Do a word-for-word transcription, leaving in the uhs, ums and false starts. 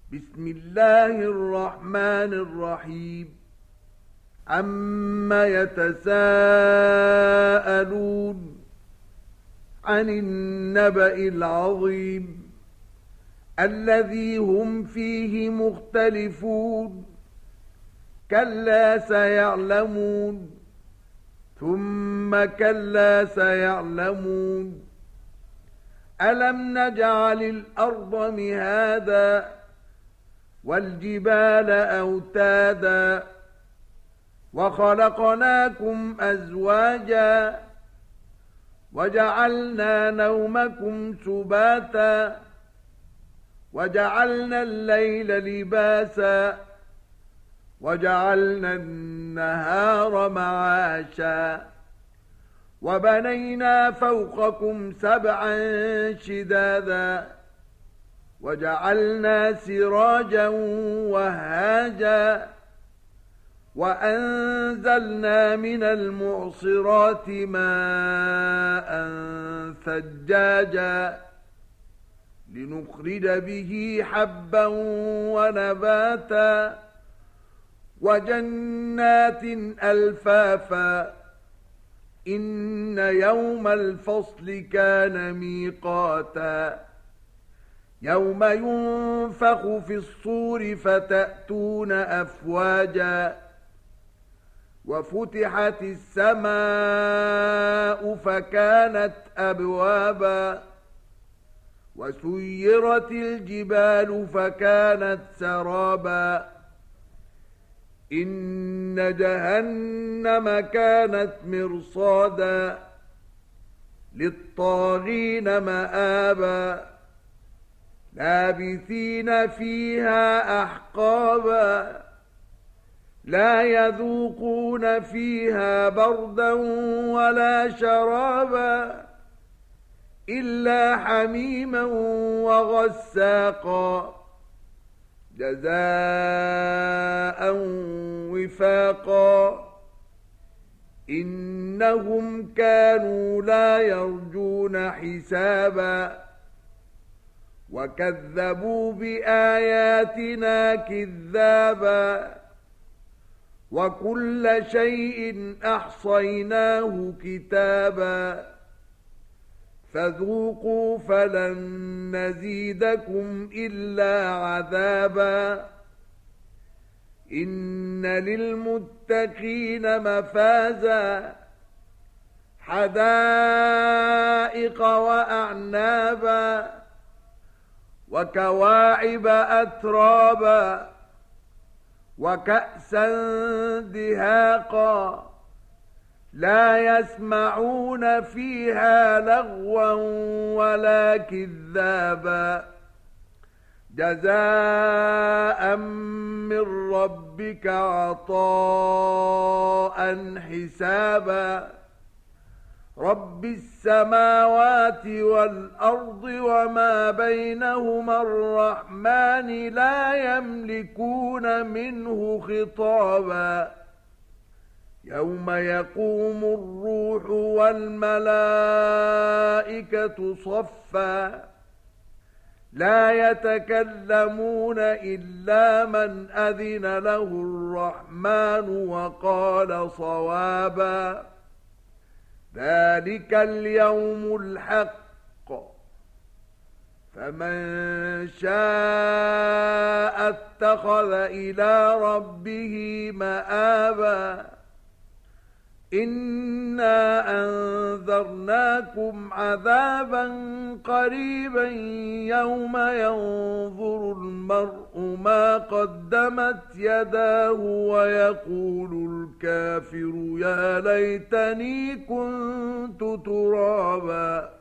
بسم الله الرحمن الرحيم عما يتساءلون عن النبأ العظيم الذي هم فيه مختلفون كلا سيعلمون ثم كلا سيعلمون ألم نجعل الأرض مهادا والجبال أوتادا وخلقناكم أزواجا وجعلنا نومكم سباتا وجعلنا الليل لباسا وجعلنا النهار معاشا وبنينا فوقكم سبعا شدادا وجعلنا سراجا وهاجا وأنزلنا من المعصرات ماء ثجاجا لنخرج به حبا ونباتا وجنات ألفافا إن يوم الفصل كان ميقاتا يوم ينفخ في الصور فتأتون أفواجا وفتحت السماء فكانت أبوابا وسيرت الجبال فكانت سرابا إن جهنم كانت مرصادا للطاغين مآبا لابثين فيها أحقابا لا يذوقون فيها بردا ولا شرابا إلا حميما وغساقا جزاء وفاقا إنهم كانوا لا يرجون حسابا وكذبوا بآياتنا كذابا وكل شيء أحصيناه كتابا فذوقوا فلن نزيدكم إلا عذابا إن للمتقين مفازا حدائق وأعنابا وكواعب أترابا وكأسا دهاقا لا يسمعون فيها لغوا ولا كذابا جزاء من ربك عطاء حسابا رب السماوات والأرض وما بينهما الرحمن لا يملكون منه خطابا يوم يقوم الروح والملائكة صفا لا يتكلمون إلا من أذن له الرحمن وقال صوابا ذلك اليوم الحق فمن شاء اتخذ إلى ربه مآبا إنا أنذرناكم عذابا قريبا يوم ينظر المرء ما قدمت يداه ويقول الكافر يا ليتني كنت ترابا